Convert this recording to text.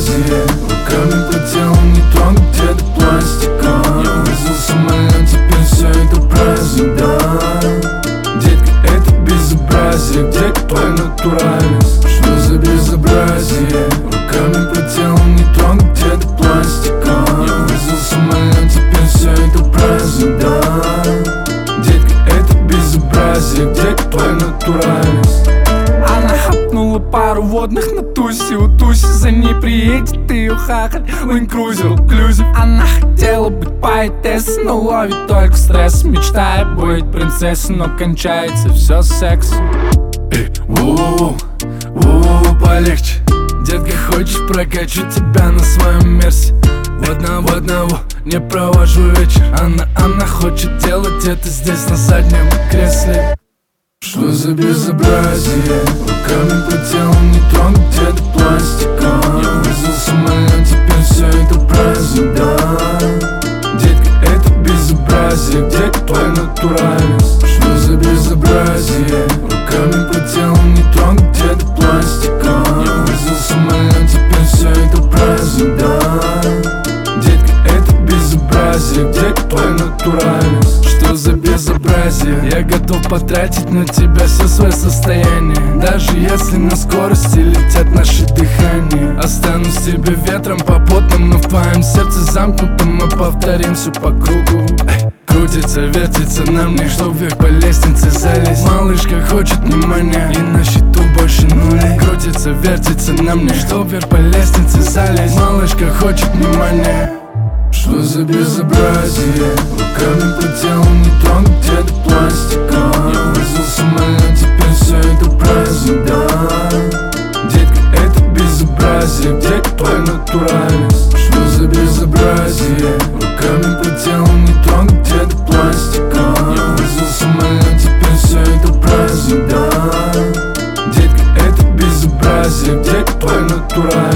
безобразие. Руками по телу не трогать, где-то пластика. Я вызвал самолет, теперь все это праздник, да. Детка, это безобразие, где твоя натуральность? Что за безобразие? Руками по телу не трогать, где-то пластика. Я вызвал самолет, теперь все это праздник, да. Детка, это безобразие, где твоя натуральность? Она хапнула пару водных на тусе. У Туси за ней приедет ее хахаль Land Cruiser Inclusive. Она хотела быть поэтессой, но ловит только стресс, мечтая быть принцессой, но кончается все сексом. Воу, полегче. Детка, хочешь, прокачу тебя на своем мерсе. В одного не провожу вечер. Она хочет делать это здесь на заднем кресле. Что за безобразие? Руками по телу не трогать, где-то пластика. Я вызвал самолет, теперь все это праздник, да. Детка, это безобразие, где твоя натуральность? Что за безобразие? Руками по телу не трогать, где-то пластика. Я вызвал самолет, теперь все это праздник, да. Детка, это безобразие, где твоя натуральность? Что за безобразие? Я готов потратить на тебя все свое состояние, даже если на скорости летят наши дыхания. Останусь тебе ветром попутным, но в твоем сердце замкнутым мы повторим все по кругу. Крутится, вертится на мне, чтоб вверх по лестнице залезть. Малышка хочет внимания, и на счету больше нулей. Крутится, вертится на мне, чтоб вверх по лестнице залезть. Малышка хочет внимания. Что за безобразие? Руками по телу не трогать, где-то пластика. Я вызвал самолет, теперь все это праздник, да. Детка, это безобразие, где твоя натуральность? Что за безобразие? Руками по телу не трогать, где-то пластика. Я вызвал самолет, теперь все это праздник, да. Детка, это безобразие, где твоя натуральность?